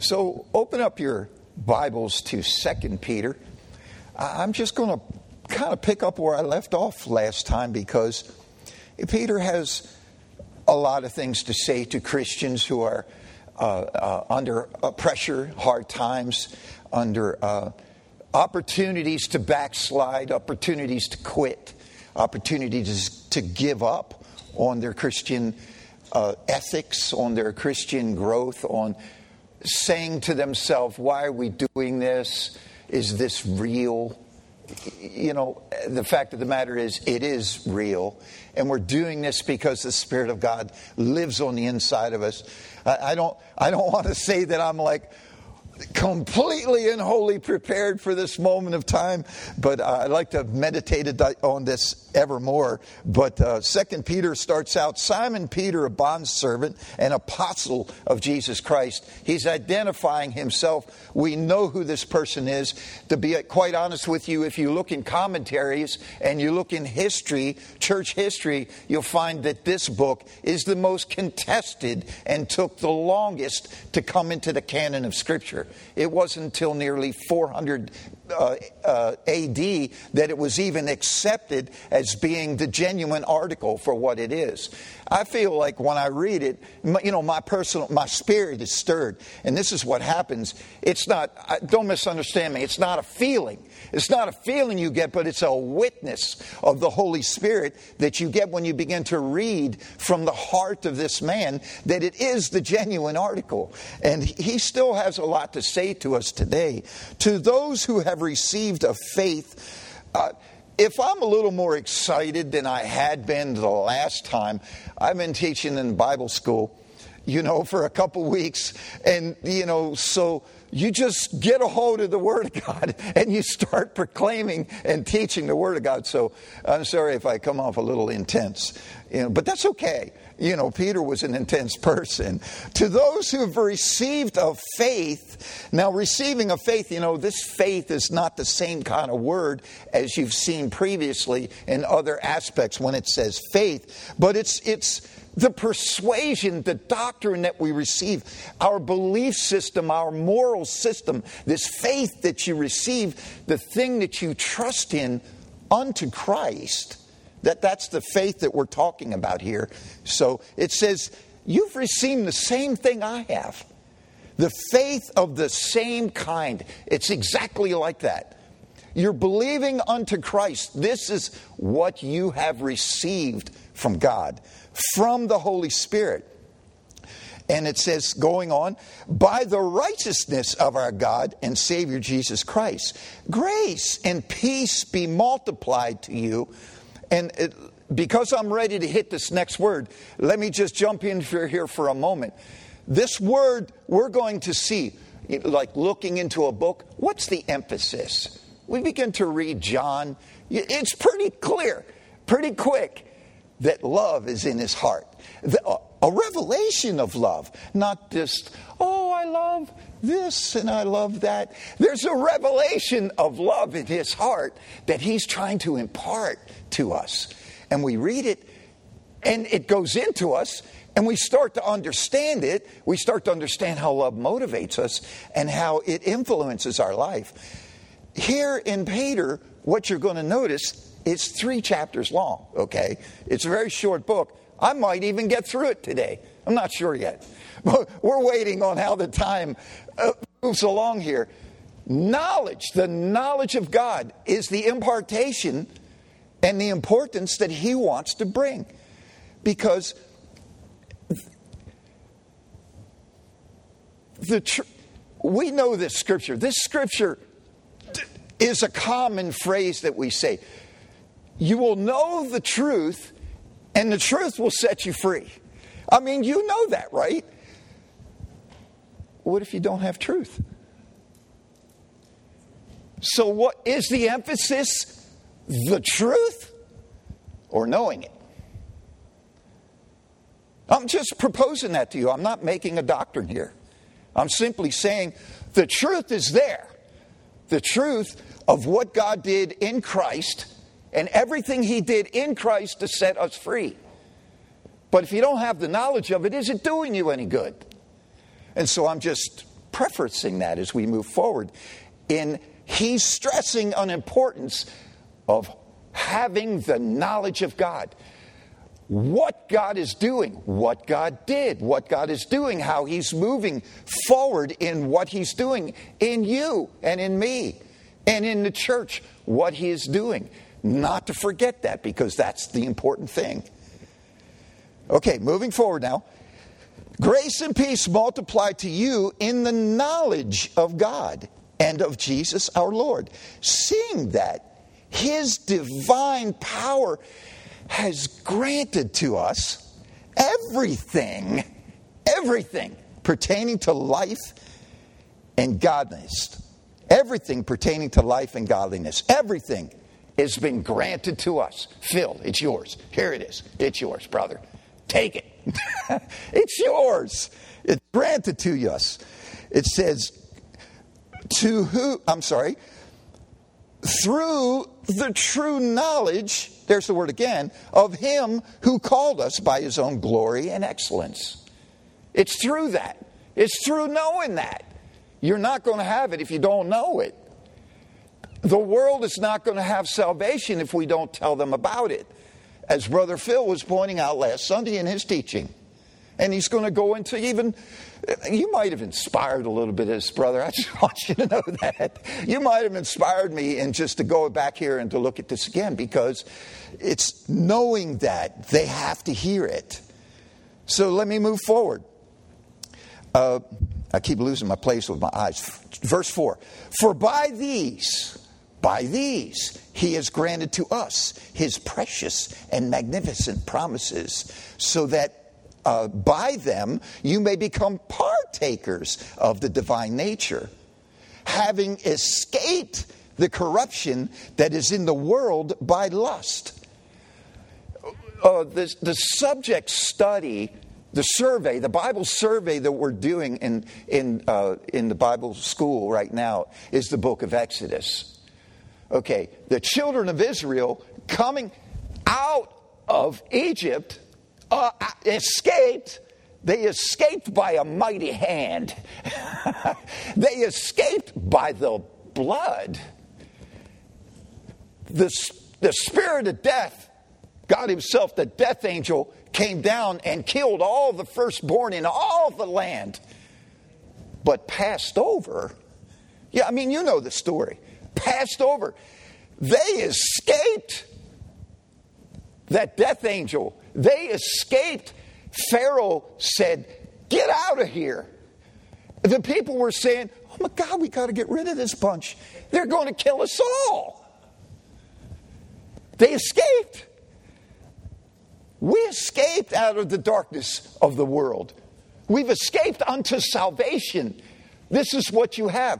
So open up your Bibles to 2 Peter. I'm just going to kind of pick up where I left off last time, because Peter has a lot of things to say to Christians who are under pressure, hard times, under opportunities to backslide, opportunities to quit, opportunities to give up on their Christian ethics, on their Christian growth, on saying to themselves, why are we doing this? Is this real? You know, the fact of the matter is, it is real. And we're doing this because the Spirit of God lives on the inside of us. I don't want to say that I'm like completely and wholly prepared for this moment of time, but I'd like to have meditated on this evermore. But 2 Peter starts out, Simon Peter, a bondservant and apostle of Jesus Christ. He's identifying himself. We know who this person is. To be quite honest with you, if you look in commentaries and you look in history, church history, you'll find that this book is the most contested and took the longest to come into the canon of Scripture. It wasn't until nearly 400 AD that it was even accepted as being the genuine article for what it is. I feel like when I read it, my spirit is stirred. And this is what happens. It's not, don't misunderstand me, it's not a feeling. It's not a feeling you get, but it's a witness of the Holy Spirit that you get when you begin to read from the heart of this man that it is the genuine article. And he still has a lot to say to us today. To those who have received a faith, if I'm a little more excited than I had been the last time, I've been teaching in Bible school, for a couple weeks. And, so you just get a hold of the Word of God and you start proclaiming and teaching the Word of God. So I'm sorry if I come off a little intense, but that's okay. Peter was an intense person. To those who have received a faith, now receiving a faith, this faith is not the same kind of word as you've seen previously in other aspects when it says faith, but it's the persuasion, the doctrine that we receive, our belief system, our moral system, this faith that you receive, the thing that you trust in unto Christ. That's the faith that we're talking about here. So it says, you've received the same thing I have. The faith of the same kind. It's exactly like that. You're believing unto Christ. This is what you have received from God, from the Holy Spirit. And it says, going on, by the righteousness of our God and Savior Jesus Christ, grace and peace be multiplied to you. And because I'm ready to hit this next word, let me just jump in here for a moment. This word we're going to see, like looking into a book, what's the emphasis? We begin to read John. It's pretty clear, pretty quick, that love is in his heart. A revelation of love, not just, I love this and I love that. There's a revelation of love in his heart that he's trying to impart to us. And we read it and it goes into us and we start to understand it. We start to understand how love motivates us and how it influences our life. Here in Peter, what you're going to notice, it's 3 chapters long, okay? It's a very short book. I might even get through it today. I'm not sure yet. But we're waiting on how the time moves along here. Knowledge, the knowledge of God, is the impartation and the importance that he wants to bring. Because we know this scripture. This scripture is a common phrase that we say. You will know the truth, and the truth will set you free. I mean, you know that, right? What if you don't have truth? So what is the emphasis? The truth or knowing it? I'm just proposing that to you. I'm not making a doctrine here. I'm simply saying the truth is there. The truth of what God did in Christ and everything he did in Christ to set us free. But if you don't have the knowledge of it, is it doing you any good? And so I'm just prefacing that as we move forward. He's stressing on importance of having the knowledge of God. What God is doing, what God did, what God is doing, how he's moving forward in what he's doing in you and in me and in the church, what he is doing. Not to forget that, because that's the important thing. Okay, moving forward now. Grace and peace multiply to you in the knowledge of God and of Jesus our Lord, seeing that his divine power has granted to us everything pertaining to life and godliness. Everything pertaining to life and godliness. Everything has been granted to us. Phil, it's yours. Here it is. It's yours, brother. Take it. It's yours. It's granted to us. It says, through the true knowledge, there's the word again, of him who called us by his own glory and excellence. It's through that. It's through knowing that. You're not going to have it if you don't know it. The world is not going to have salvation if we don't tell them about it, as Brother Phil was pointing out last Sunday in his teaching. And he's going to go into even, you might have inspired a little bit of this, brother. I just want you to know that. You might have inspired me in just to go back here and to look at this again, because it's knowing that they have to hear it. So let me move forward. I keep losing my place with my eyes. Verse 4. For by these he has granted to us his precious and magnificent promises, so that by them you may become partakers of the divine nature, having escaped the corruption that is in the world by lust. The subject study, the survey, the Bible survey that we're doing in the Bible school right now is the book of Exodus. Okay, the children of Israel coming out of Egypt escaped. They escaped by a mighty hand. They escaped by the blood. The spirit of death, God himself, the death angel, came down and killed all the firstborn in all the land, but passed over. Yeah, I mean, you know the story. Passed over. They escaped that death angel. They escaped. Pharaoh said, get out of here. The people were saying, oh my God, we got to get rid of this bunch. They're going to kill us all. They escaped. We escaped out of the darkness of the world. We've escaped unto salvation. This is what you have.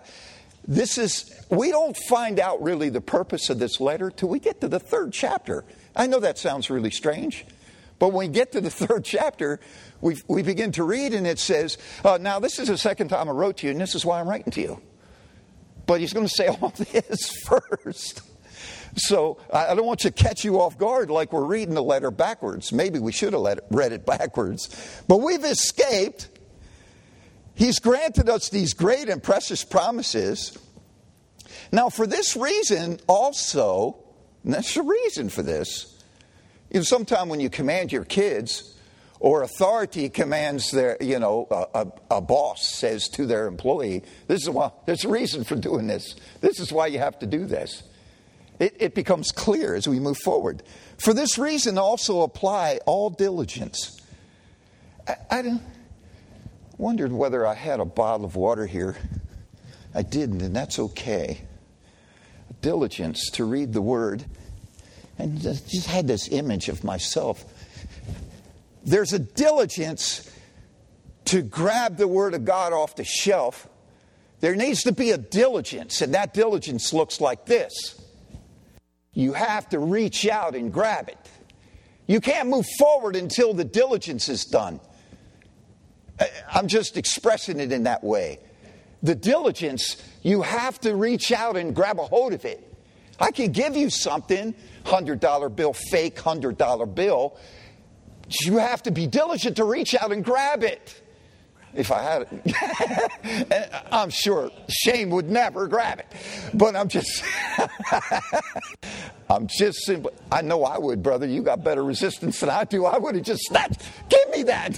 We don't find out really the purpose of this letter till we get to the 3rd chapter. I know that sounds really strange, but when we get to the 3rd chapter, we begin to read, and it says, now this is the second time I wrote to you, and this is why I'm writing to you. But he's going to say all this first. So I don't want to catch you off guard like we're reading the letter backwards. Maybe we should have read it backwards. But we've escaped. He's granted us these great and precious promises. Now, for this reason also, and that's the reason for this, sometime when you command your kids, or authority commands their, a boss says to their employee, there's a reason for doing this. This is why you have to do this. It becomes clear as we move forward. For this reason also apply all diligence. I wondered whether I had a bottle of water here. I didn't, and that's okay. Diligence to read the word. And just had this image of myself. There's a diligence to grab the word of God off the shelf. There needs to be a diligence, and that diligence looks like this. You have to reach out and grab it. You can't move forward until the diligence is done. I'm just expressing it in that way. The diligence, you have to reach out and grab a hold of it. I can give you something, $100 bill, fake $100 bill. You have to be diligent to reach out and grab it. if I had it. I'm sure Shane would never grab it. But I'm just simply, I know I would, brother. You got better resistance than I do. I would have just snatched. Give me that.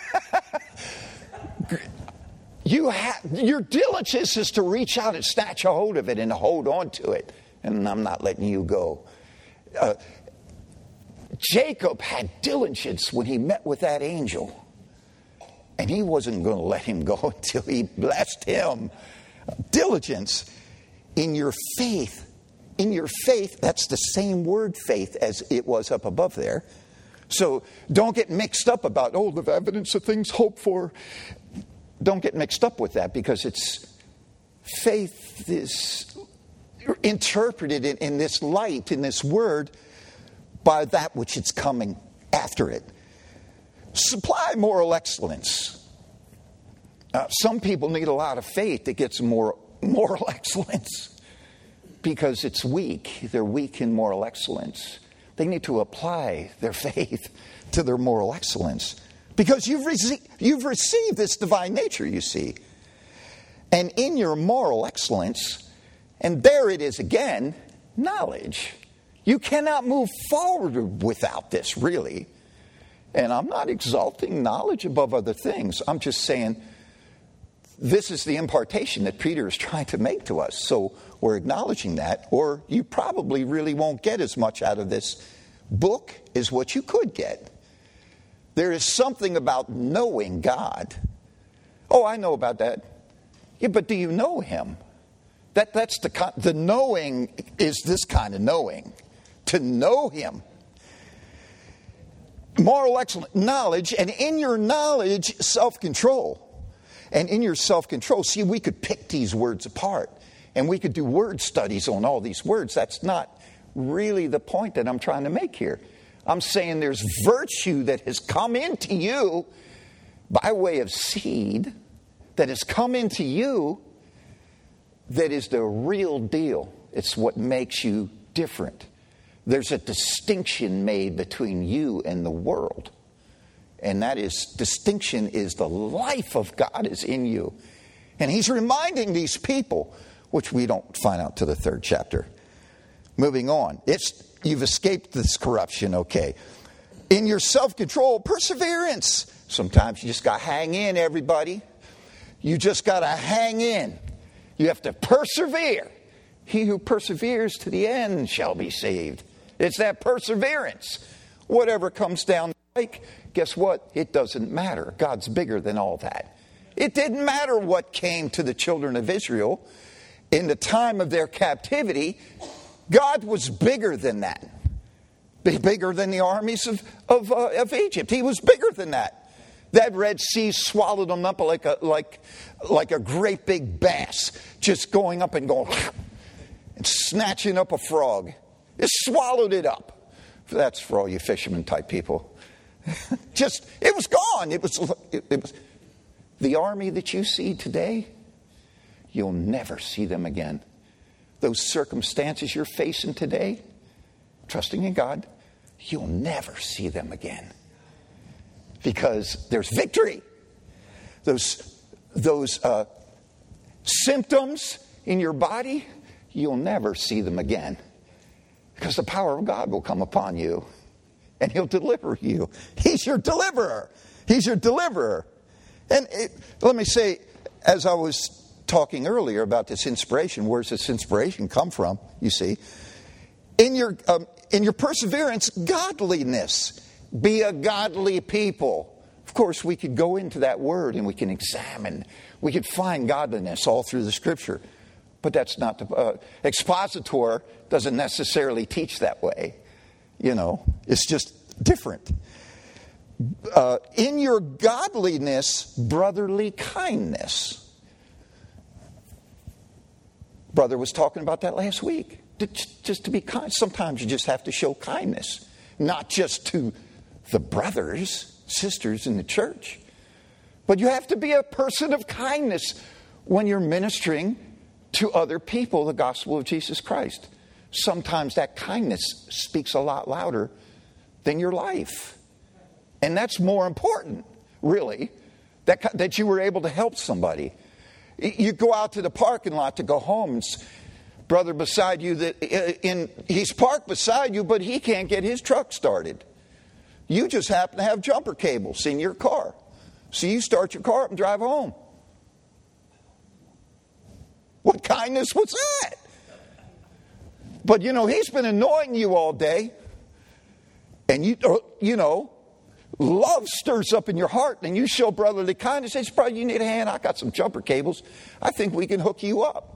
Your diligence is to reach out and snatch a hold of it and hold on to it. And I'm not letting you go. Jacob had diligence when he met with that angel. And he wasn't going to let him go until he blessed him. Diligence in your faith. In your faith, that's the same word faith as it was up above there. So don't get mixed up about, the evidence of things hoped for. Don't get mixed up with that, because faith is interpreted in this light, in this word, by that which is coming after it. Supply moral excellence. Some people need a lot of faith that gets more moral excellence because it's weak. They're weak in moral excellence. They need to apply their faith to their moral excellence because you've received this divine nature, you see. And in your moral excellence, and there it is again, knowledge. You cannot move forward without this, really. And I'm not exalting knowledge above other things. I'm just saying this is the impartation that Peter is trying to make to us. So we're acknowledging that, or you probably really won't get as much out of this book as what you could get. There is something about knowing God. Oh, I know about that. Yeah, but do you know him? That's the knowing is this kind of knowing. To know him. Moral excellence, knowledge, and in your knowledge, self-control. And in your self-control, see, we could pick these words apart. And we could do word studies on all these words. That's not really the point that I'm trying to make here. I'm saying there's virtue that has come into you by way of seed, that has come into you, that is the real deal. It's what makes you different. There's a distinction made between you and the world. And that distinction is the life of God is in you. And he's reminding these people, which we don't find out to the 3rd chapter. Moving on. You've escaped this corruption, okay. In your self-control, perseverance. Sometimes you just got to hang in, everybody. You just got to hang in. You have to persevere. He who perseveres to the end shall be saved. It's that perseverance. Whatever comes down the pike, guess what? It doesn't matter. God's bigger than all that. It didn't matter what came to the children of Israel in the time of their captivity. God was bigger than that. Bigger than the armies of Egypt. He was bigger than that. That Red Sea swallowed them up like a great big bass, just going up and going and snatching up a frog. It swallowed it up. That's for all you fisherman type people. It was gone. It was the army that you see today. You'll never see them again. Those circumstances you're facing today, trusting in God, you'll never see them again. Because there's victory. Those symptoms in your body, you'll never see them again. Because the power of God will come upon you. And he'll deliver you. He's your deliverer. He's your deliverer. And let me say, as I was talking earlier about this inspiration, where's this inspiration come from, you see? In your perseverance, godliness. Be a godly people. Of course, we could go into that word and we can examine. We could find godliness all through the scripture. But that's not the... expositor doesn't necessarily teach that way. It's just different. In your godliness, brotherly kindness. Brother was talking about that last week. Just to be kind. Sometimes you just have to show kindness. Not just to the brothers, sisters in the church. But you have to be a person of kindness when you're ministering to other people the gospel of Jesus Christ. Sometimes that kindness speaks a lot louder than your life. And that's more important, really, that you were able to help somebody. You go out to the parking lot to go home, and brother beside you, he's parked beside you, but he can't get his truck started. You just happen to have jumper cables in your car. So you start your car up and drive home. What kindness was that? But he's been annoying you all day. And love stirs up in your heart, and you show brotherly kindness. Say, brother, you need a hand? I got some jumper cables. I think we can hook you up.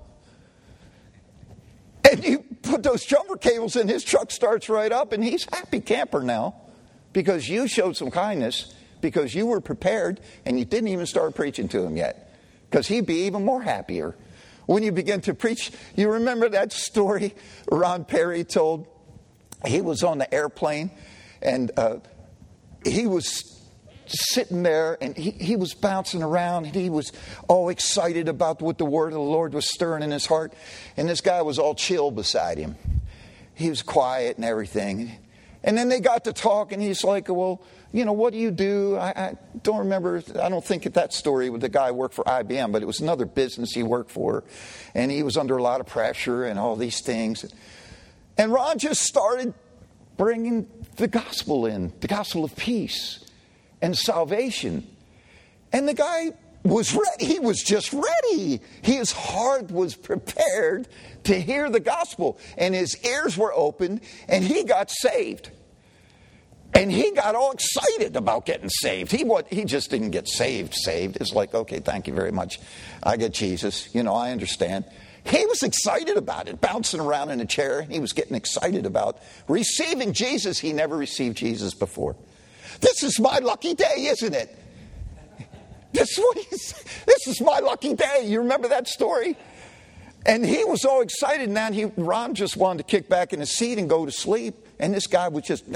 And you put those jumper cables in, his truck starts right up, and he's happy camper now because you showed some kindness, because you were prepared, and you didn't even start preaching to him yet, because he'd be even more happier. When you begin to preach, you remember that story Ron Perry told? He was on the airplane, and he was sitting there, and he was bouncing around, and he was all excited about what the word of the Lord was stirring in his heart. And this guy was all chill beside him. He was quiet and everything. And then they got to talk, and he's like, well, what do you do? I don't remember. I don't think that story with the guy worked for IBM, but it was another business he worked for. And he was under a lot of pressure and all these things. And Ron just started bringing the gospel in, the gospel of peace and salvation. And the guy was ready. He was just ready. His heart was prepared to hear the gospel. And his ears were opened, and he got saved. And he got all excited about getting saved. He just didn't get saved. It's like, okay, thank you very much. I get Jesus. I understand. He was excited about it, bouncing around in a chair. He was getting excited about receiving Jesus. He never received Jesus before. This is my lucky day, isn't it? This is my lucky day. You remember that story? And he was all excited. Now Ron just wanted to kick back in his seat and go to sleep. And this guy was just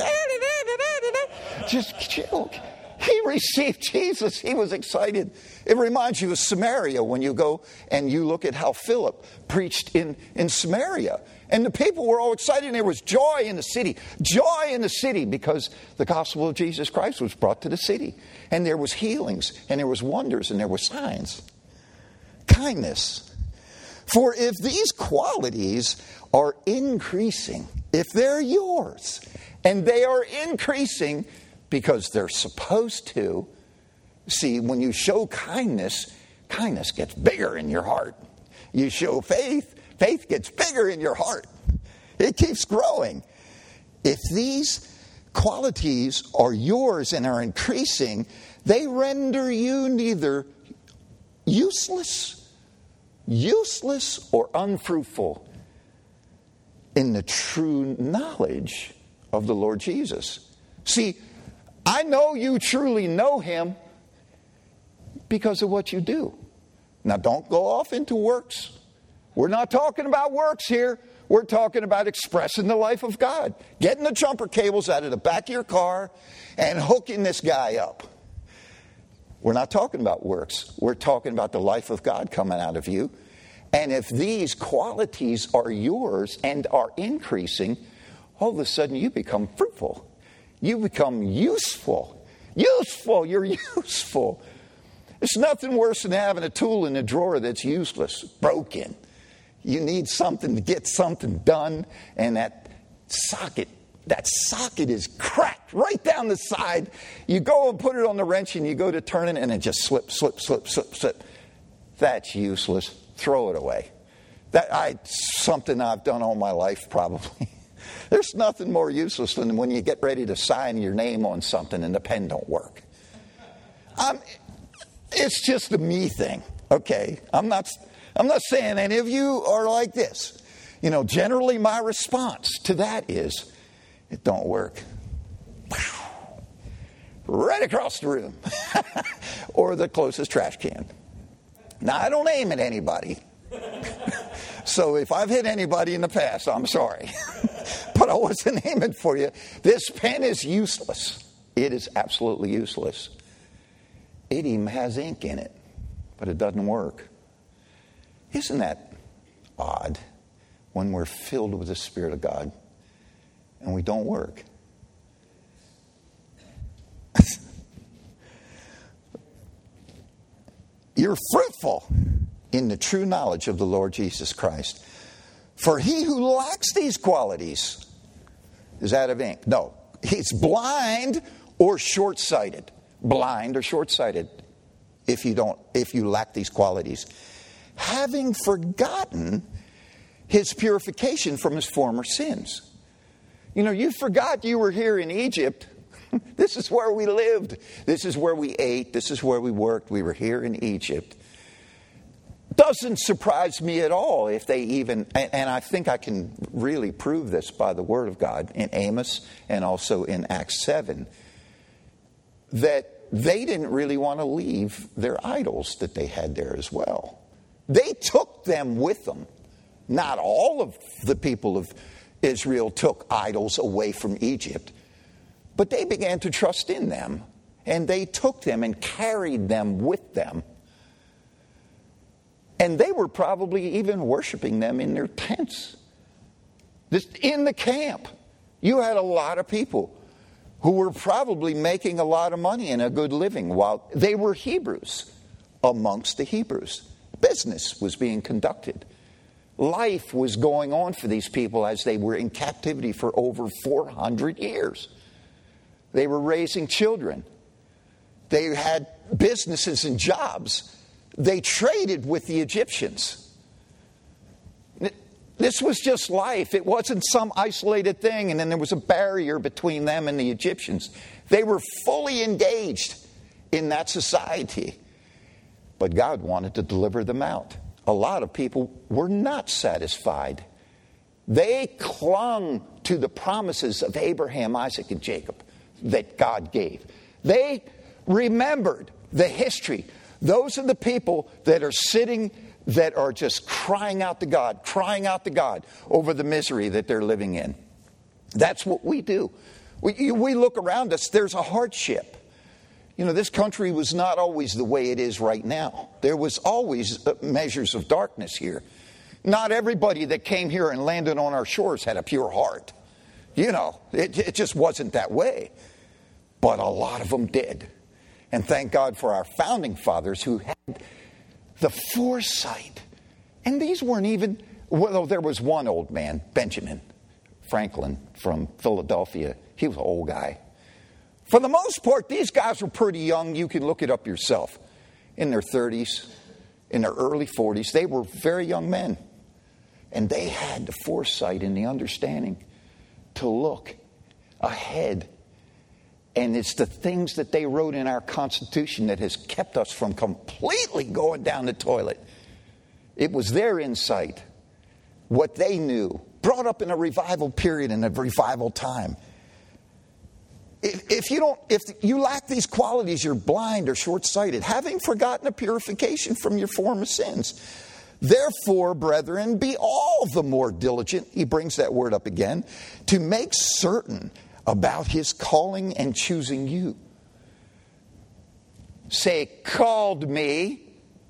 chill. He received Jesus. He was excited. It reminds you of Samaria when you go and you look at how Philip preached in Samaria. And the people were all excited, and there was joy in the city. Joy in the city because the gospel of Jesus Christ was brought to the city. And there was healings, and there was wonders, and there were signs. Kindness. For if these qualities are increasing, if they're yours, and they are increasing because they're supposed to, see, when you show kindness, kindness gets bigger in your heart. You show faith, faith gets bigger in your heart. It keeps growing. If these qualities are yours and are increasing, they render you neither useless or unfruitful in the true knowledge of the Lord Jesus. See, I know you truly know him because of what you do. Now, don't go off into works. We're not talking about works here. We're talking about expressing the life of God. Getting the jumper cables out of the back of your car and hooking this guy up. We're not talking about works. We're talking about the life of God coming out of you. And if these qualities are yours and are increasing, all of a sudden you become fruitful. You become useful. You're useful. It's nothing worse than having a tool in a drawer that's useless, broken. You need something to get something done, and that socket is cracked right down the side. You go and put it on the wrench, and you go to turn it, and it just slip. That's useless. Throw it away. Something I've done all my life, probably. There's nothing more useless than when you get ready to sign your name on something and the pen don't work. It's just a me thing, okay? I'm not saying any of you are like this. Generally my response to that is, it don't work. Right across the room. Or the closest trash can. Now, I don't aim at anybody. So if I've hit anybody in the past, I'm sorry. But I wasn't aiming for you. This pen is useless. It is absolutely useless. It even has ink in it, but it doesn't work. Isn't that odd when we're filled with the Spirit of God and we don't work? you're fruitful in the true knowledge of the Lord Jesus Christ. For he who lacks these qualities is out of ink. No, he's blind or short-sighted. Blind or short-sighted if you lack these qualities. Having forgotten his purification from his former sins. You know, you forgot you were here in Egypt. This is where we lived. This is where we ate. This is where we worked. We were here in Egypt. Doesn't surprise me at all if they even, and I think I can really prove this by the Word of God in Amos and also in Acts 7, that they didn't really want to leave their idols that they had there as well. They took them with them. Not all of the people of Israel took idols away from Egypt, but they began to trust in them, and they took them and carried them with them. And they were probably even worshiping them in their tents. In the camp, you had a lot of people who were probably making a lot of money and a good living while they were Hebrews amongst the Hebrews. Business was being conducted. Life was going on for these people as they were in captivity for over 400 years. They were raising children. They had businesses and jobs. They traded with the Egyptians. This was just life. It wasn't some isolated thing and then there was a barrier between them and the Egyptians. They were fully engaged in that society. But God wanted to deliver them out. A lot of people were not satisfied. They clung to the promises of Abraham, Isaac, and Jacob that God gave. They remembered the history. Those are the people that are sitting, that are just crying out to God over the misery that they're living in. That's what we do. We look around us, there's a hardship. You know, this country was not always the way it is right now. There was always measures of darkness here. Not everybody that came here and landed on our shores had a pure heart. You know, it just wasn't that way. But a lot of them did. And thank God for our founding fathers who had the foresight. And these weren't even, well, there was one old man, Benjamin Franklin from Philadelphia. He was an old guy. For the most part, these guys were pretty young. You can look it up yourself. In their 30s, in their early 40s, they were very young men. And they had the foresight and the understanding to look ahead. And it's the things that they wrote in our Constitution that has kept us from completely going down the toilet. It was their insight, what they knew, brought up in a revival period and a revival time. If you lack these qualities, you're blind or short-sighted, having forgotten the purification from your former sins. Therefore, brethren, be all the more diligent, he brings that word up again, to make certain about his calling and choosing you. Say, called me,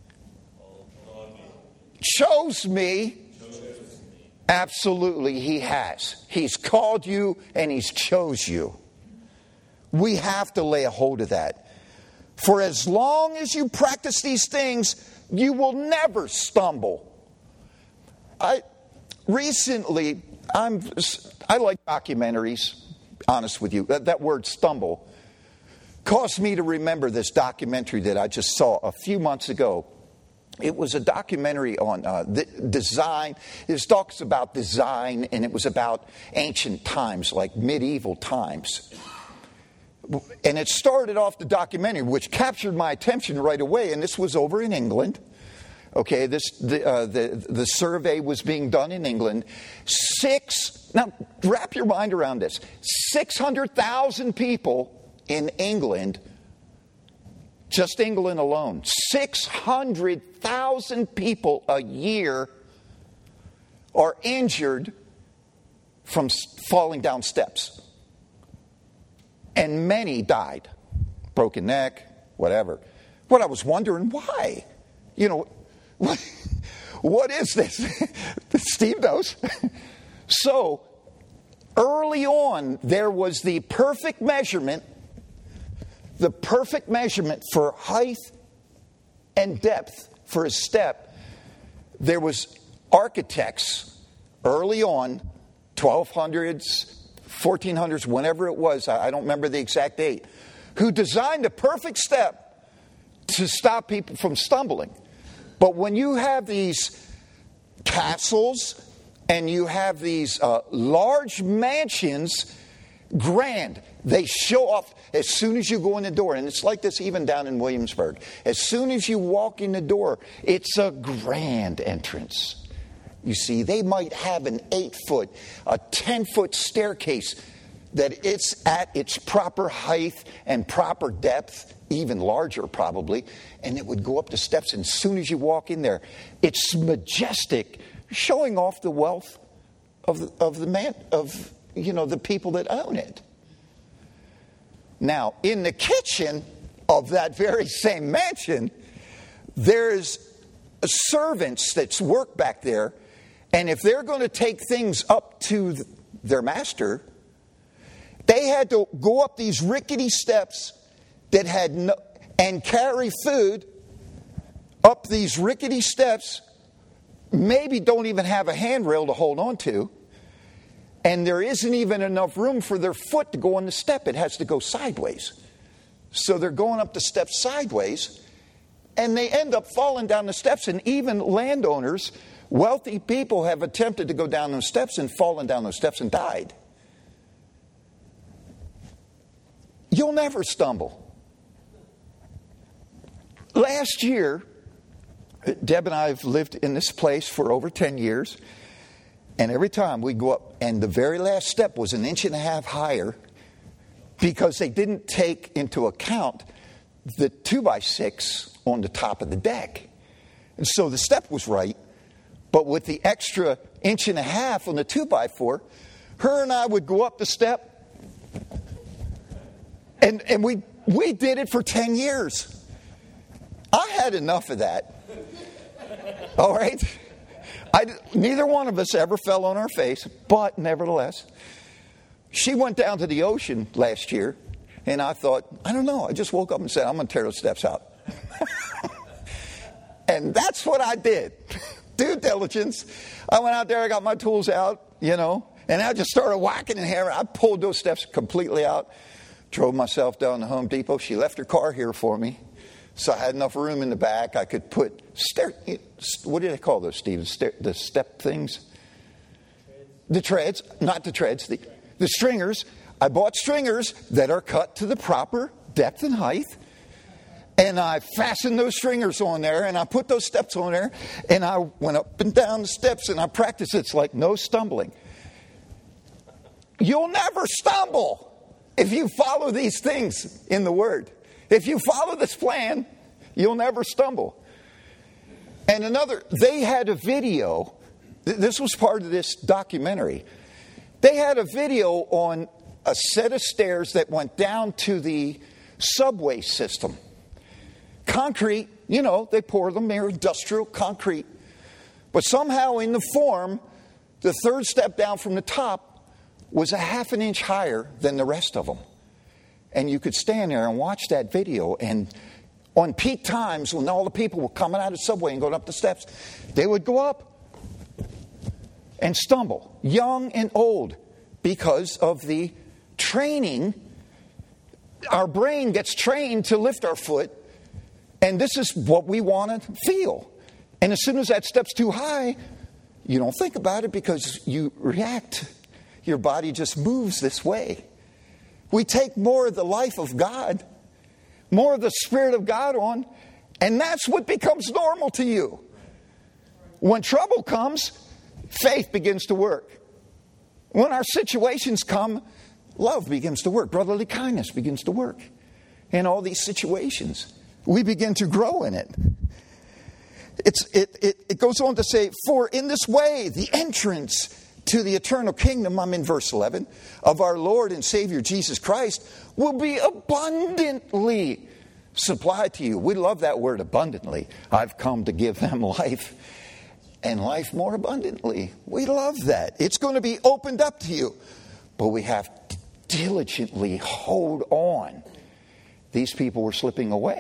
chose me. Absolutely, he has. He's called you and he's chose you. We have to lay a hold of that. For as long as you practice these things, you will never stumble. I like documentaries, honest with you. That word stumble caused me to remember this documentary that I just saw a few months ago. It was a documentary on design. It talks about design, and it was about ancient times, like medieval times. And it started off the documentary, which captured my attention right away. And this was over in England. Okay, the survey was being done in England. Now, wrap your mind around this. 600,000 people in England, just England alone. 600,000 people a year are injured from falling down steps. And many died. Broken neck, whatever. What I was wondering, why? You know, what is this? Steve knows. So, early on, there was the perfect measurement for height and depth for a step. There was architects early on, 1200s, 1400s, whenever it was, I don't remember the exact date, who designed a perfect step to stop people from stumbling. But when you have these castles and you have these large mansions, grand, they show off as soon as you go in the door. And it's like this even down in Williamsburg. As soon as you walk in the door, it's a grand entrance. You see, they might have an 8-foot, a 10-foot staircase that it's at its proper height and proper depth, even larger probably, and it would go up the steps. And as soon as you walk in there, it's majestic, showing off the wealth of the people that own it. Now, in the kitchen of that very same mansion, there's servants that work back there. And if they're going to take things up to their master, they had to go up these rickety steps that had and carry food up these rickety steps, maybe don't even have a handrail to hold on to, and there isn't even enough room for their foot to go on the step. It has to go sideways. So they're going up the steps sideways, and they end up falling down the steps. And even landowners, wealthy people, have attempted to go down those steps and fallen down those steps and died. You'll never stumble. Last year, Deb and I have lived in this place for over 10 years. And every time we go up, and the very last step was 1.5 inches higher, because they didn't take into account the 2x6 on the top of the deck. And so the step was right, but with the extra 1.5 inches on the 2x4, her and I would go up the step, and we did it for 10 years. I had enough of that. All right? Neither one of us ever fell on our face, but nevertheless, she went down to the ocean last year, and I thought, I don't know, I just woke up and said, I'm going to tear those steps out. And that's what I did. Due diligence. I went out there, I got my tools out, and I just started whacking and hammering. I pulled those steps completely out, drove myself down to Home Depot. She left her car here for me. So I had enough room in the back. I could put what do they call those, Steve? The step things? The treads, not the treads, the stringers. I bought stringers that are cut to the proper depth and height. And I fastened those stringers on there, and I put those steps on there, and I went up and down the steps, and I practiced. It's like no stumbling. You'll never stumble if you follow these things in the Word. If you follow this plan, you'll never stumble. And they had a video. This was part of this documentary. They had a video on a set of stairs that went down to the subway system. Concrete, they pour them there, industrial concrete. But somehow in the form, the third step down from the top was 1/2 inch higher than the rest of them. And you could stand there and watch that video. And on peak times, when all the people were coming out of the subway and going up the steps, they would go up and stumble, young and old, because of the training. Our brain gets trained to lift our foot, and this is what we want to feel. And as soon as that step's too high, you don't think about it because you react. Your body just moves this way. We take more of the life of God, more of the Spirit of God on, and that's what becomes normal to you. When trouble comes, faith begins to work. When our situations come, love begins to work. Brotherly kindness begins to work. In all these situations, we begin to grow in it. It goes on to say, for in this way, the entrance to the eternal kingdom, I'm in verse 11, of our Lord and Savior Jesus Christ will be abundantly supplied to you. We love that word, abundantly. I've come to give them life, and life more abundantly. We love that. It's going to be opened up to you. But we have to diligently hold on. These people were slipping away,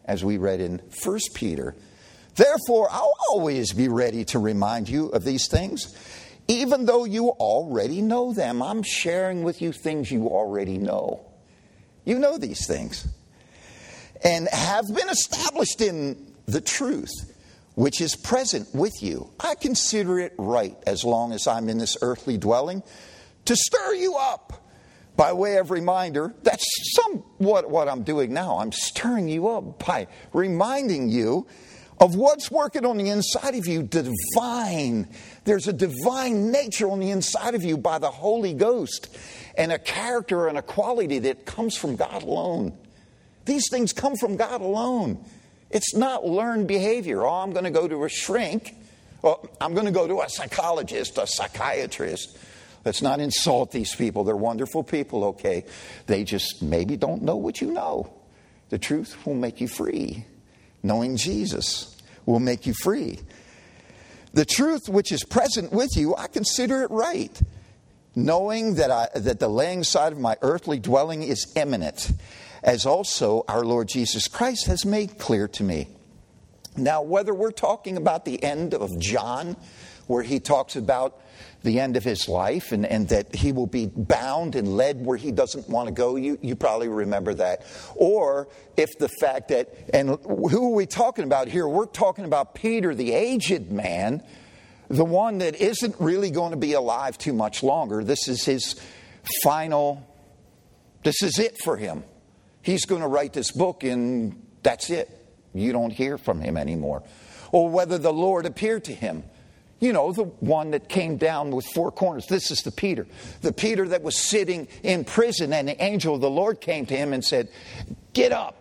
as we read in 1 Peter. Therefore, I'll always be ready to remind you of these things, even though you already know them. I'm sharing with you things you already know. You know these things. And have been established in the truth, which is present with you. I consider it right, as long as I'm in this earthly dwelling, to stir you up by way of reminder. That's somewhat what I'm doing now. I'm stirring you up by reminding you of what's working on the inside of you, divine. There's a divine nature on the inside of you by the Holy Ghost, and a character and a quality that comes from God alone. These things come from God alone. It's not learned behavior. Oh, I'm going to go to a shrink. Or I'm going to go to a psychologist, a psychiatrist. Let's not insult these people. They're wonderful people, okay? They just maybe don't know what you know. The truth will make you free. Knowing Jesus will make you free. The truth which is present with you, I consider it right. Knowing that the laying aside of my earthly dwelling is imminent, as also our Lord Jesus Christ has made clear to me. Now, whether we're talking about the end of John, where he talks about the end of his life and that he will be bound and led where he doesn't want to go, you probably remember that. Or if the fact that, and who are we talking about here? We're talking about Peter, the aged man, the one that isn't really going to be alive too much longer. This is his final, this is it for him. He's going to write this book and that's it. You don't hear from him anymore. Or whether the Lord appeared to him. You know, the one that came down with four corners. This is the Peter that was sitting in prison, and the angel of the Lord came to him and said, get up.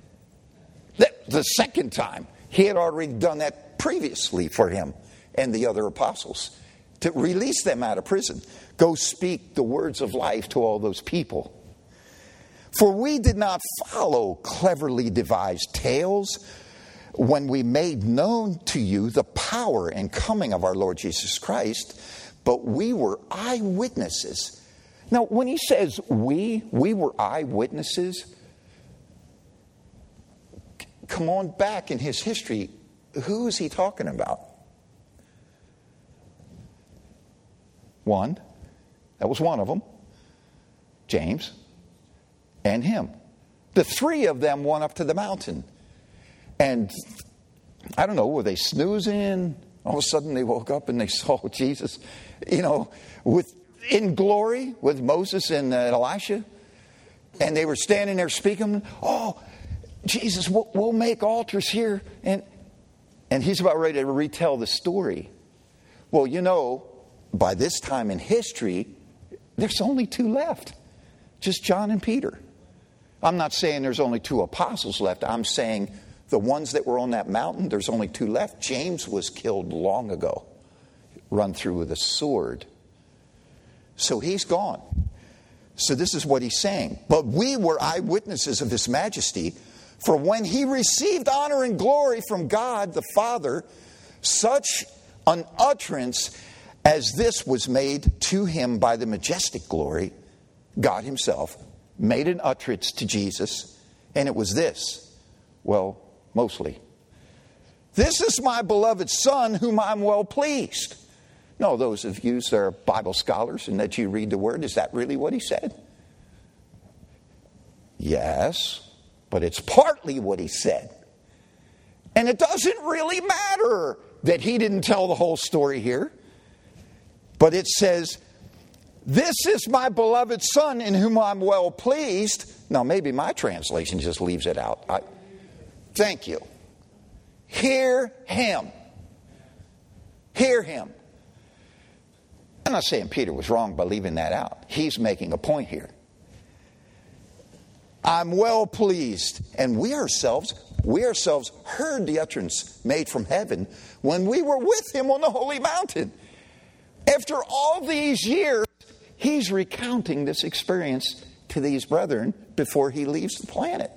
The second time. He had already done that previously for him and the other apostles, to release them out of prison. Go speak the words of life to all those people. For we did not follow cleverly devised tales when we made known to you the power and coming of our Lord Jesus Christ, but we were eyewitnesses. Now, when he says we were eyewitnesses, come on back in his history. Who is he talking about? One. That was one of them. James. And him. The three of them went up to the mountain. And I don't know, were they snoozing? All of a sudden they woke up and they saw Jesus, in glory with Moses and Elisha. And they were standing there speaking, oh, Jesus, we'll make altars here. And he's about ready to retell the story. Well, by this time in history, there's only two left. Just John and Peter. I'm not saying there's only two apostles left. I'm saying the ones that were on that mountain, there's only two left. James was killed long ago, run through with a sword. So he's gone. So this is what he's saying. But we were eyewitnesses of his majesty, for when he received honor and glory from God the Father, such an utterance as this was made to him by the majestic glory. God himself made an utterance to Jesus, and it was this. Well, mostly. This is my beloved Son, whom I'm well pleased. No, those of you that are Bible scholars and that you read the Word, is that really what he said? Yes, but it's partly what he said. And it doesn't really matter that he didn't tell the whole story here. But it says, this is my beloved Son in whom I'm well pleased. Now, maybe my translation just leaves it out. Thank you. Hear him. Hear him. I'm not saying Peter was wrong by leaving that out. He's making a point here. I'm well pleased. And we ourselves heard the utterance made from heaven when we were with him on the holy mountain. After all these years, he's recounting this experience to these brethren before he leaves the planet.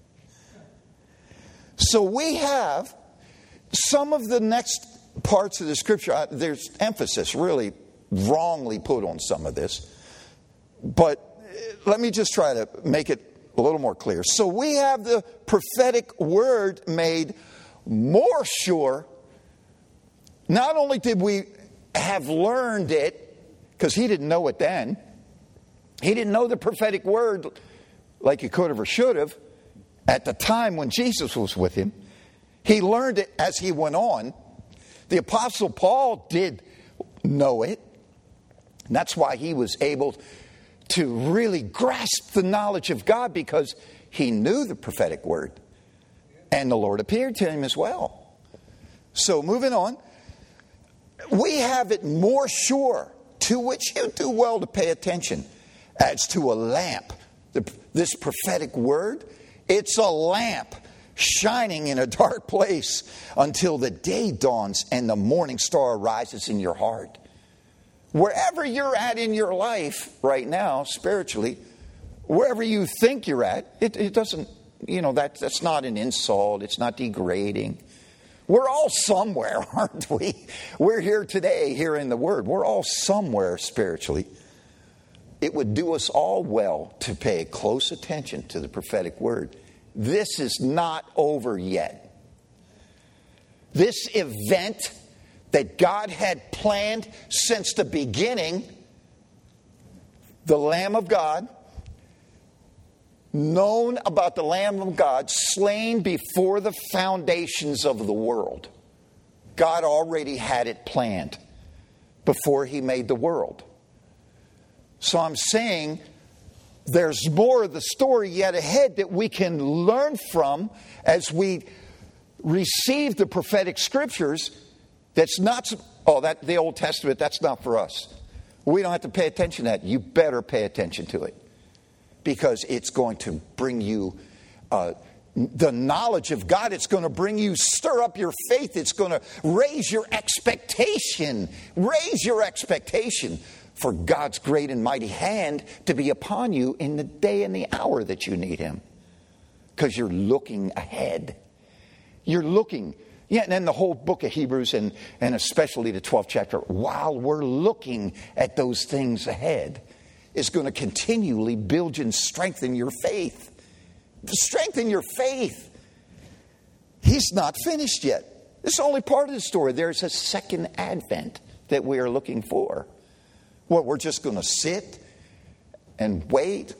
So we have some of the next parts of the scripture. There's emphasis really wrongly put on some of this. But let me just try to make it a little more clear. So we have the prophetic word made more sure. Not only did we have learned it, because he didn't know it then. He didn't know the prophetic word like he could have or should have at the time when Jesus was with him. He learned it as he went on. The Apostle Paul did know it. And that's why he was able to really grasp the knowledge of God, because he knew the prophetic word. And the Lord appeared to him as well. So moving on. We have it more sure, to which you do well to pay attention, as to a lamp. This prophetic word, it's a lamp shining in a dark place until the day dawns and the morning star rises in your heart. Wherever you're at in your life right now, spiritually, wherever you think you're at, it doesn't, that's not an insult. It's not degrading. We're all somewhere, aren't we? We're here today, hearing the word. We're all somewhere spiritually. It would do us all well to pay close attention to the prophetic word. This is not over yet. This event that God had planned since the beginning, the Lamb of God, known about the Lamb of God, slain before the foundations of the world. God already had it planned before he made the world. So I'm saying there's more of the story yet ahead that we can learn from as we receive the prophetic scriptures. That's not, the Old Testament, that's not for us. We don't have to pay attention to that. You better pay attention to it, because it's going to bring you the knowledge of God. It's going to bring you, stir up your faith. It's going to raise your expectation. Raise your expectation for God's great and mighty hand to be upon you in the day and the hour that you need him. Because you're looking ahead. You're looking. Yeah, and then the whole book of Hebrews and especially the 12th chapter, while we're looking at those things ahead, is going to continually build and strengthen your faith. Strengthen your faith. He's not finished yet. This is only part of the story. There's a second advent that we are looking for. What, we're just going to sit and wait?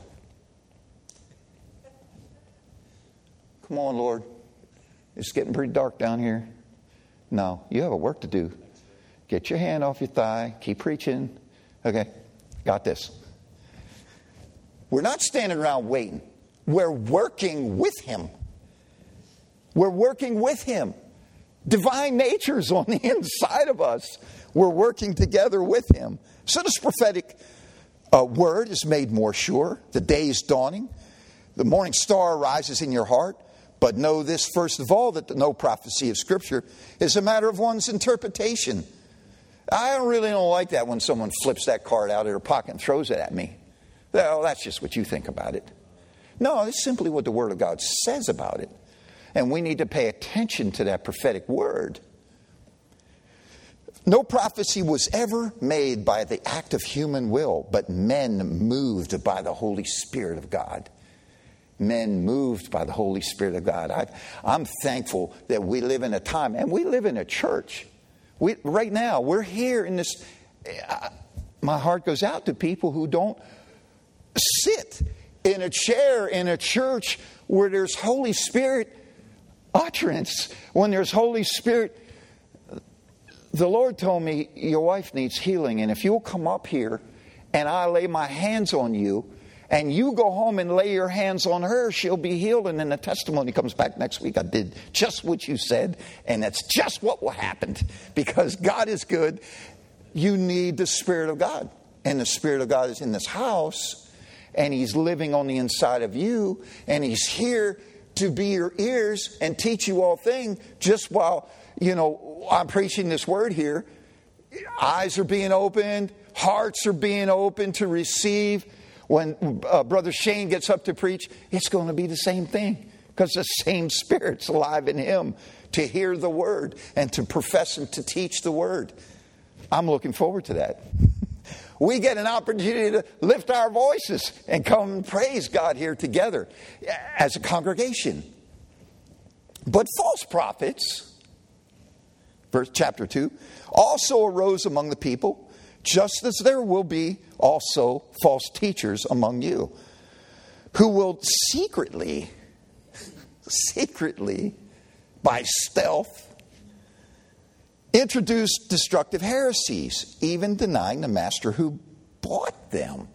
Come on, Lord. It's getting pretty dark down here. No, you have a work to do. Get your hand off your thigh. Keep preaching. Okay, got this. We're not standing around waiting. We're working with him. We're working with him. Divine nature's on the inside of us. We're working together with him. So this prophetic word is made more sure. The day is dawning. The morning star rises in your heart. But know this, first of all, that no prophecy of Scripture is a matter of one's interpretation. I really don't like that when someone flips that card out of their pocket and throws it at me. Well, that's just what you think about it. No, it's simply what the Word of God says about it. And we need to pay attention to that prophetic word. No prophecy was ever made by the act of human will, but men moved by the Holy Spirit of God. Men moved by the Holy Spirit of God. I'm thankful that we live in a time, and we live in a church. Right now, we're here in this. My heart goes out to people who don't sit in a chair in a church where there's Holy Spirit utterance. When there's Holy Spirit, the Lord told me, your wife needs healing, and if you'll come up here and I lay my hands on you, and you go home and lay your hands on her, she'll be healed. And then the testimony comes back next week. I did just what you said, and that's just what will happen. Because God is good. You need the Spirit of God. And the Spirit of God is in this house, and He's living on the inside of you, and He's here to be your ears and teach you all things. Just while, I'm preaching this word here, eyes are being opened, hearts are being opened to receive. When Brother Shane gets up to preach, it's going to be the same thing, because the same Spirit's alive in him to hear the word and to profess and to teach the word. I'm looking forward to that. We get an opportunity to lift our voices and come and praise God here together as a congregation. But false prophets, chapter 2, also arose among the people, just as there will be also false teachers among you, who will secretly, by stealth, introduce destructive heresies, even denying the master who bought them.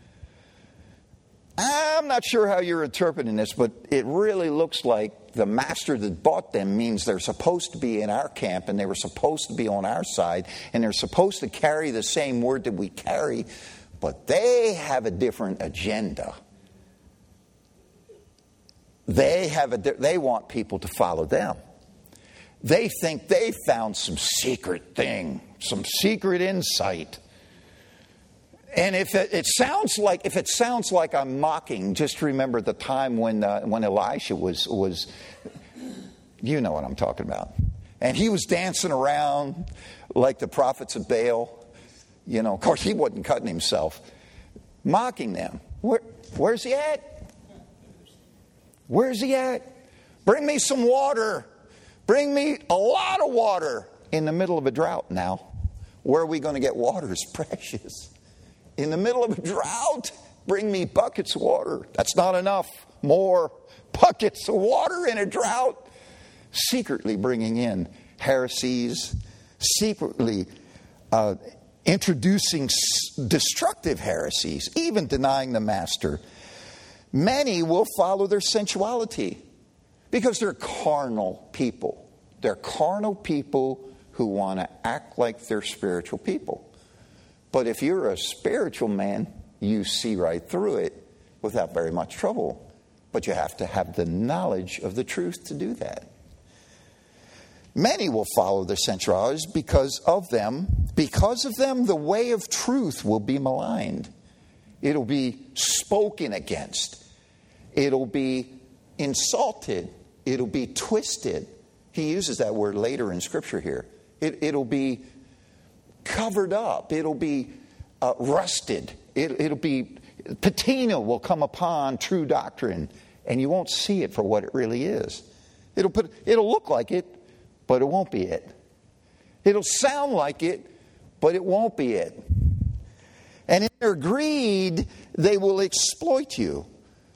I'm not sure how you're interpreting this, but it really looks like the master that bought them means they're supposed to be in our camp and they were supposed to be on our side and they're supposed to carry the same word that we carry, but they have a different agenda. They want people to follow them. They think they found some secret thing, some secret insight. And if it sounds like I'm mocking, just remember the time when Elisha was, you know what I'm talking about. And he was dancing around like the prophets of Baal. You know, of course he wasn't cutting himself. Mocking them. Where's he at? Where's he at? Bring me some water. Bring me a lot of water. In the middle of a drought now. Where are we going to get water is precious. In the middle of a drought, bring me buckets of water. That's not enough. More buckets of water in a drought. Secretly bringing in heresies. Secretly introducing destructive heresies. Even denying the master. Many will follow their sensuality. Because they're carnal people. They're carnal people who want to act like they're spiritual people. But if you're a spiritual man, you see right through it without very much trouble. But you have to have the knowledge of the truth to do that. Many will follow their sensualities because of them, the way of truth will be maligned. It'll be spoken against. It'll be insulted. It'll be twisted. He uses that word later in Scripture here. It'll be covered up. It'll be rusted. It'll be, patina will come upon true doctrine, and you won't see it for what it really is. It'll look like it, but it won't be it. It'll sound like it, but it won't be it. And in their greed, they will exploit you.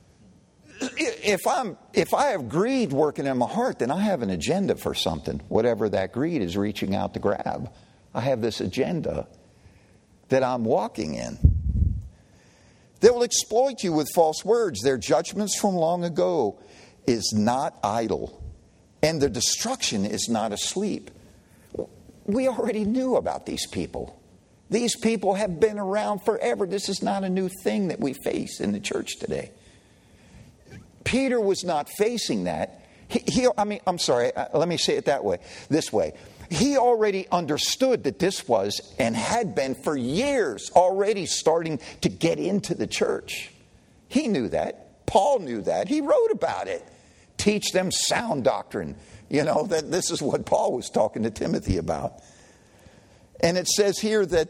If I have greed working in my heart, then I have an agenda for something, whatever that greed is reaching out to grab. I have this agenda that I'm walking in. They will exploit you with false words. Their judgments from long ago is not idle, and their destruction is not asleep. We already knew about these people. These people have been around forever. This is not a new thing that we face in the church today. Peter was not facing that. Let me say it this way. He already understood that this was and had been for years already starting to get into the church. He knew that. Paul knew that. He wrote about it. Teach them sound doctrine. You know, that this is what Paul was talking to Timothy about. And it says here that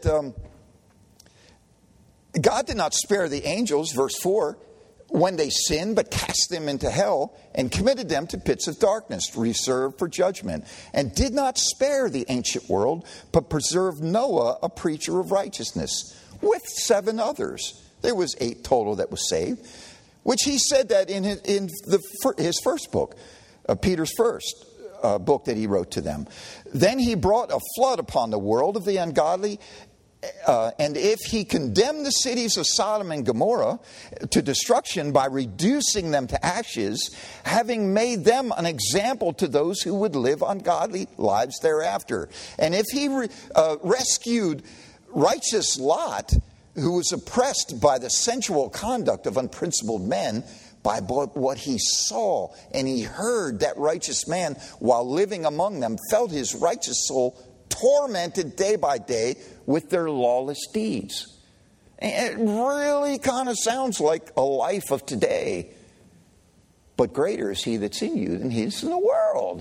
God did not spare the angels, verse 4, when they sinned, but cast them into hell and committed them to pits of darkness, reserved for judgment, and did not spare the ancient world, but preserved Noah, a preacher of righteousness, with 7 others. There was 8 total that was saved, which he said that in his first book, Peter's first book that he wrote to them. Then he brought a flood upon the world of the ungodly. And if he condemned the cities of Sodom and Gomorrah to destruction by reducing them to ashes, having made them an example to those who would live ungodly lives thereafter. And if he rescued righteous Lot, who was oppressed by the sensual conduct of unprincipled men, by what he saw and he heard, that righteous man, while living among them, felt his righteous soul tormented day by day with their lawless deeds. And it really kind of sounds like a life of today. But greater is he that's in you than he is in the world.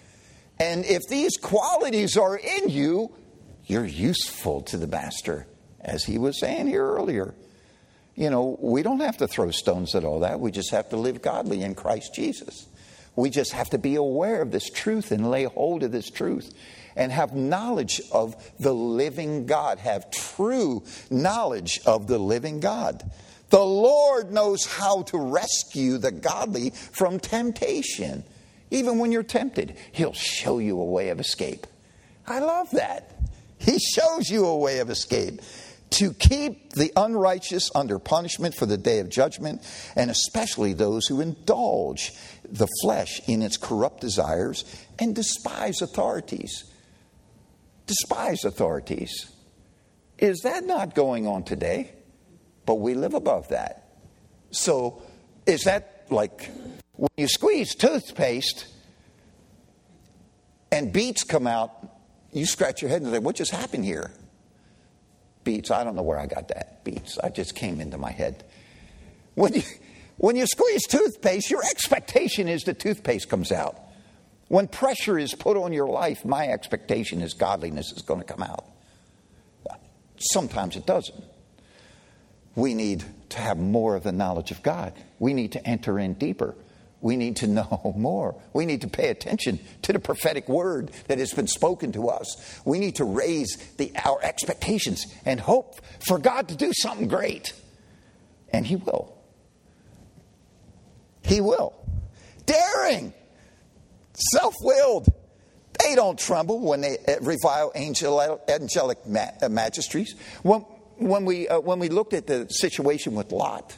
And if these qualities are in you, you're useful to the master. as he was saying here earlier. We don't have to throw stones at all that. We just have to live godly in Christ Jesus. We just have to be aware of this truth and lay hold of this truth and have knowledge of the living God. Have true knowledge of the living God. The Lord knows how to rescue the godly from temptation. Even when you're tempted, He'll show you a way of escape. I love that. He shows you a way of escape. To keep the unrighteous under punishment for the day of judgment, and especially those who indulge the flesh in its corrupt desires and despise authorities. Despise authorities. Is that not going on today? But we live above that. So is that like when you squeeze toothpaste and beets come out, you scratch your head and say, what just happened here? Beets, I don't know where I got that. Beets, I just came into my head. When you squeeze toothpaste, your expectation is the toothpaste comes out. When pressure is put on your life, my expectation is godliness is going to come out. Sometimes it doesn't. We need to have more of the knowledge of God. We need to enter in deeper. We need to know more. We need to pay attention to the prophetic word that has been spoken to us. We need to raise our expectations and hope for God to do something great. And He will. He will. Daring. Self-willed. They don't tremble when they revile angelic magistracies. When we looked at the situation with Lot,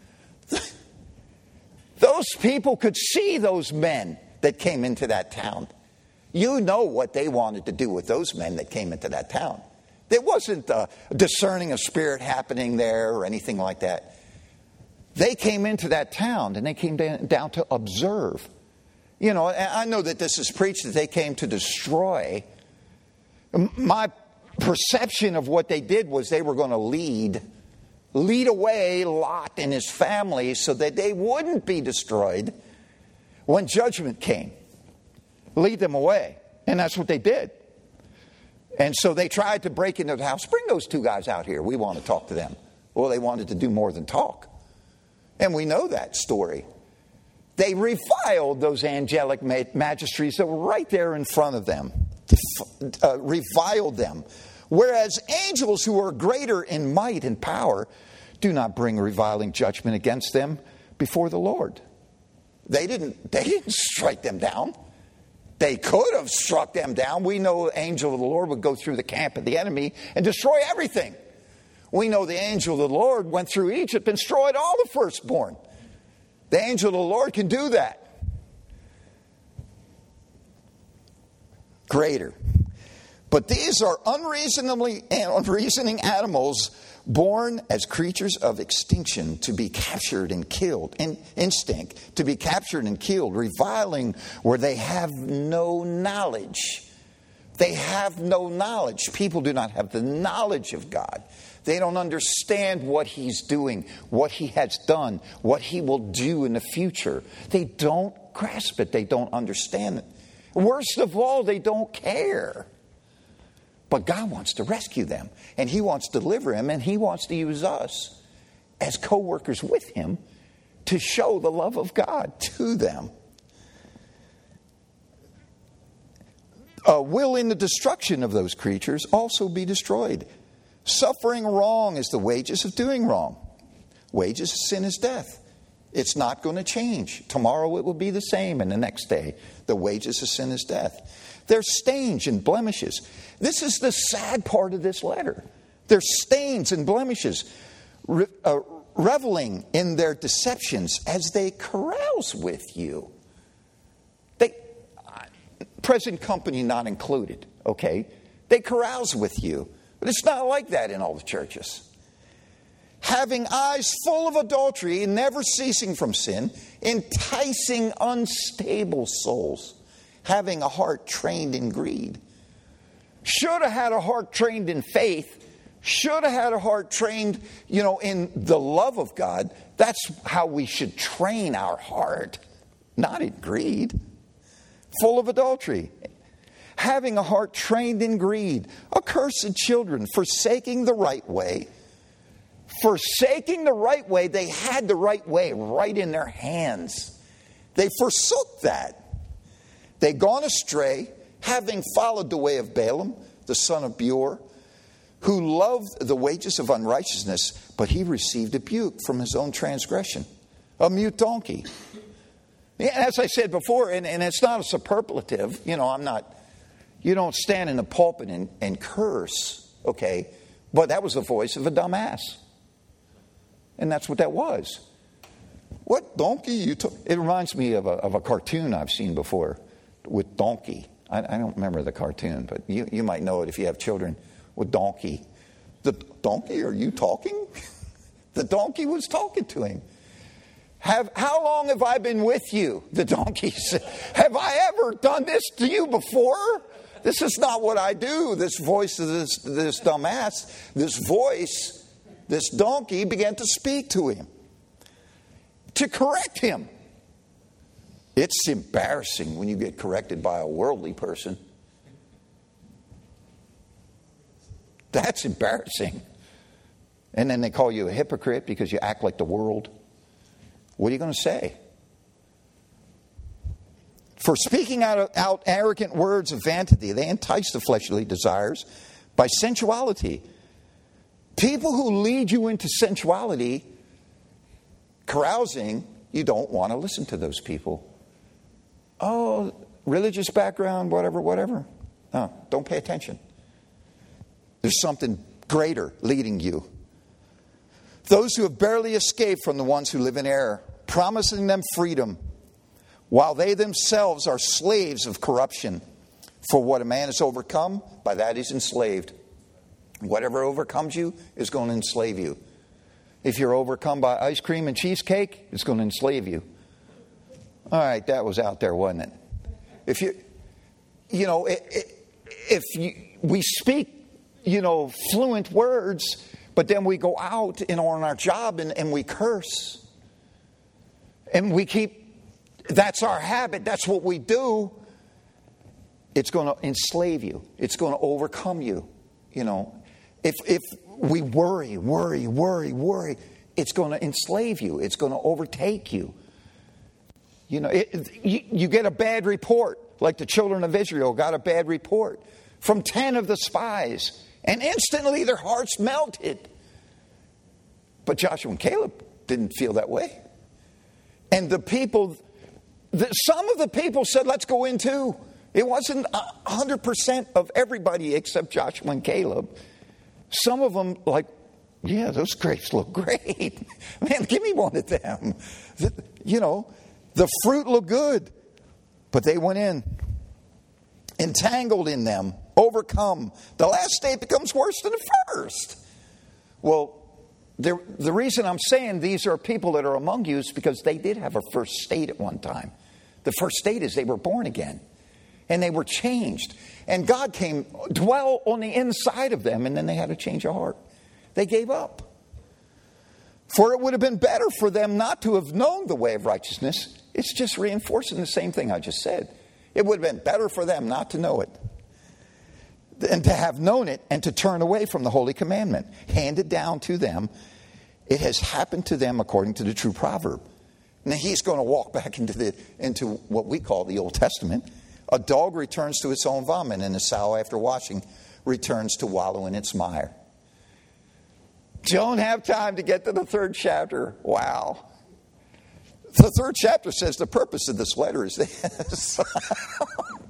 those people could see those men that came into that town. You know what they wanted to do with those men that came into that town. There wasn't a discerning of spirit happening there or anything like that. They came into that town and they came down to observe. I know that this is preached that they came to destroy. My perception of what they did was they were going to lead away Lot and his family so that they wouldn't be destroyed when judgment came. Lead them away. And that's what they did. And so they tried to break into the house. Bring those two guys out here. We want to talk to them. Well, they wanted to do more than talk. And we know that story. They reviled those angelic magistracies that were right there in front of them. Reviled them. Whereas angels who are greater in might and power do not bring reviling judgment against them before the Lord. They didn't strike them down. They could have struck them down. We know the angel of the Lord would go through the camp of the enemy and destroy everything. We know the angel of the Lord went through Egypt and destroyed all the firstborn. The angel of the Lord can do that. Greater. But these are unreasoning animals born as creatures of extinction to be captured and killed. Instinct to be captured and killed. Reviling where they have no knowledge. They have no knowledge. People do not have the knowledge of God. They don't understand what He's doing, what He has done, what He will do in the future. They don't grasp it. They don't understand it. Worst of all, they don't care. But God wants to rescue them, and He wants to deliver them, and He wants to use us as co-workers with Him to show the love of God to them. Will in the destruction of those creatures also be destroyed. Suffering wrong is the wages of doing wrong. Wages of sin is death. It's not going to change. Tomorrow it will be the same, and the next day. The wages of sin is death. There's stains and blemishes. This is the sad part of this letter. There's stains and blemishes, reveling in their deceptions as they carouse with you. Present company not included, okay? They carouse with you. But it's not like that in all the churches. Having eyes full of adultery and never ceasing from sin, enticing unstable souls, having a heart trained in greed. Should have had a heart trained in faith. Should have had a heart trained, in the love of God. That's how we should train our heart, not in greed. Full of adultery. having a heart trained in greed, accursed children, forsaking the right way. Forsaking the right way, they had the right way right in their hands. They forsook that. They'd gone astray, having followed the way of Balaam, the son of Beor, who loved the wages of unrighteousness, but he received a rebuke from his own transgression. A mute donkey. As I said before, and it's not a superlative, you don't stand in the pulpit and curse, okay? But that was the voice of a dumbass. And that's what that was. What donkey you took? It reminds me of a cartoon I've seen before with donkey. I don't remember the cartoon, but you might know it if you have children with donkey. The donkey, are you talking? The donkey was talking to him. How long have I been with you? The donkey said, have I ever done this to you before? This is not what I do. This voice of this dumbass, this donkey began to speak to him, to correct him. It's embarrassing when you get corrected by a worldly person. That's embarrassing. And then they call you a hypocrite because you act like the world. What are you going to say? For speaking out arrogant words of vanity, they entice the fleshly desires by sensuality. People who lead you into sensuality, carousing, you don't want to listen to those people. Oh, religious background, whatever. No, don't pay attention. There's something greater leading you. Those who have barely escaped from the ones who live in error, promising them freedom, while they themselves are slaves of corruption. For what a man is overcome, by that he's enslaved. Whatever overcomes you is going to enslave you. If you're overcome by ice cream and cheesecake, it's going to enslave you. All right, that was out there, wasn't it? We speak, fluent words, but then we go out on our job and we curse. And that's our habit, that's what we do. It's going to enslave you. It's going to overcome you. If we worry, it's going to enslave you. It's going to overtake you. You get a bad report, like the children of Israel got a bad report from 10 of the spies, and instantly their hearts melted. But Joshua and Caleb didn't feel that way. And some of the people said, let's go in too. It wasn't 100% of everybody except Joshua and Caleb. Some of them yeah, those grapes look great. Man, give me one of them. The fruit looked good. But they went in, entangled in them, overcome. The last state becomes worse than the first. Well, the reason I'm saying these are people that are among you is because they did have a first state at one time. The first state is they were born again. And they were changed. And God came, dwell on the inside of them, and then they had a change of heart. They gave up. For it would have been better for them not to have known the way of righteousness. It's just reinforcing the same thing I just said. It would have been better for them not to know it, and to have known it and to turn away from the holy commandment handed down to them. It has happened to them according to the true proverb. Now he's going to walk back into what we call the Old Testament. A dog returns to its own vomit, and a sow after washing returns to wallow in its mire. Don't have time to get to the 3rd chapter. Wow. The 3rd chapter says the purpose of this letter is this.